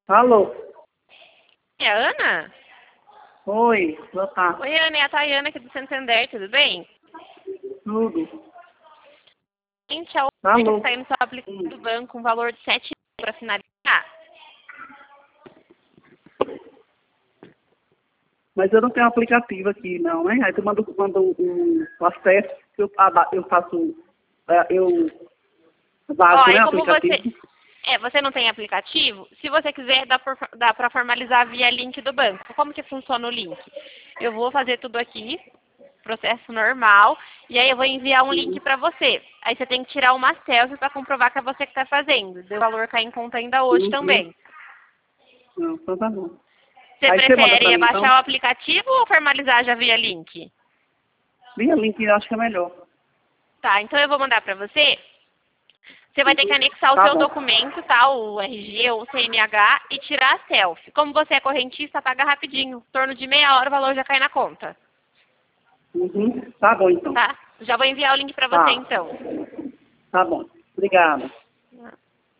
Alô? É a Ana? Oi, boa tarde. Oi, Ana, é a Tayana aqui do Santander, tudo bem? Tudo. Gente, a outra que Alô? está aí no seu aplicativo do banco, um valor de 7 para finalizar. Mas eu não tenho aplicativo aqui, não, né? Aí tu manda o acesso, que eu faço, eu Ó, baixo, né, aí o como aplicativo. você não tem aplicativo, se você quiser, dá para formalizar via link do banco. Como que funciona o link? Eu vou fazer tudo aqui, processo normal, e aí eu vou enviar um link para você. Aí você tem que tirar uma selfie para comprovar que é você que está fazendo. O valor cai em conta ainda hoje Uhum. também. Não, então tá bom. Você Aí você manda pra prefere mim, baixar então? o aplicativo ou formalizar já via link? Via link, eu acho que é melhor. Tá, então eu vou mandar para você. Você vai ter que anexar o Tá seu bom. documento, tá? O RG ou o CNH e tirar a selfie. Como você é correntista, paga rapidinho. Em torno de meia hora o valor já cai na conta. Uhum. Tá bom, então. Tá? Já vou enviar o link para você Tá. então. Tá bom. Obrigada.